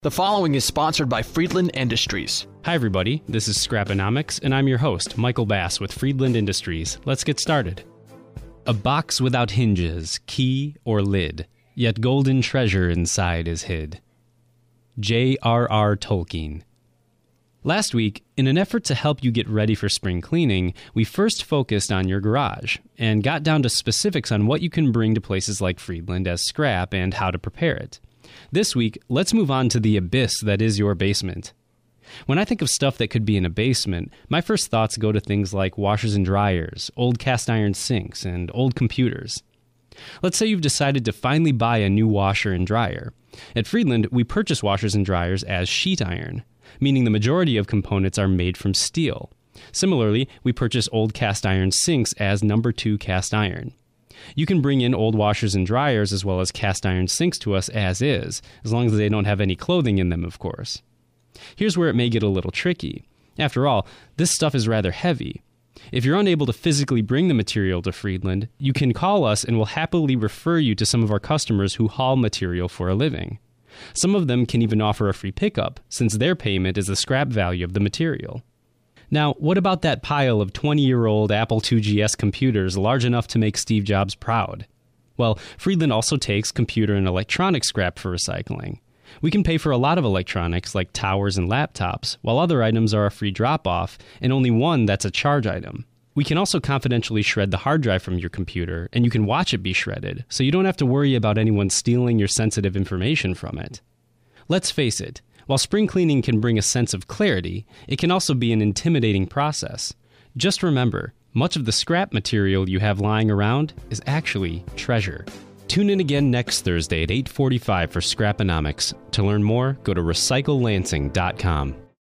The following is sponsored by Friedland Industries. Hi everybody, this is Scraponomics, and I'm your host, Michael Bass with Friedland Industries. Let's get started. A box without hinges, key, or lid, yet golden treasure inside is hid. J.R.R. Tolkien. Last week, in an effort to help you get ready for spring cleaning, we first focused on your garage, and got down to specifics on what you can bring to places like Friedland as scrap and how to prepare it. This week, let's move on to the abyss that is your basement. When I think of stuff that could be in a basement, my first thoughts go to things like washers and dryers, old cast iron sinks, and old computers. Let's say you've decided to finally buy a new washer and dryer. At Friedland, we purchase washers and dryers as sheet iron, meaning the majority of components are made from steel. Similarly, we purchase old cast iron sinks as number 2 cast iron. You can bring in old washers and dryers as well as cast iron sinks to us as long as they don't have any clothing in them, of course. Here's where it may get a little tricky. After all, this stuff is rather heavy. If you're unable to physically bring the material to Friedland, you can call us and we'll happily refer you to some of our customers who haul material for a living. Some of them can even offer a free pickup, since their payment is the scrap value of the material. Now, what about that pile of 20-year-old Apple IIgs computers large enough to make Steve Jobs proud? Well, Friedland also takes computer and electronic scrap for recycling. We can pay for a lot of electronics like towers and laptops, while other items are a free drop-off, and only one that's a charge item. We can also confidentially shred the hard drive from your computer, and you can watch it be shredded, so you don't have to worry about anyone stealing your sensitive information from it. Let's face it. While spring cleaning can bring a sense of clarity, it can also be an intimidating process. Just remember, much of the scrap material you have lying around is actually treasure. Tune in again next Thursday at 8:45 for Scraponomics. To learn more, go to recyclelansing.com.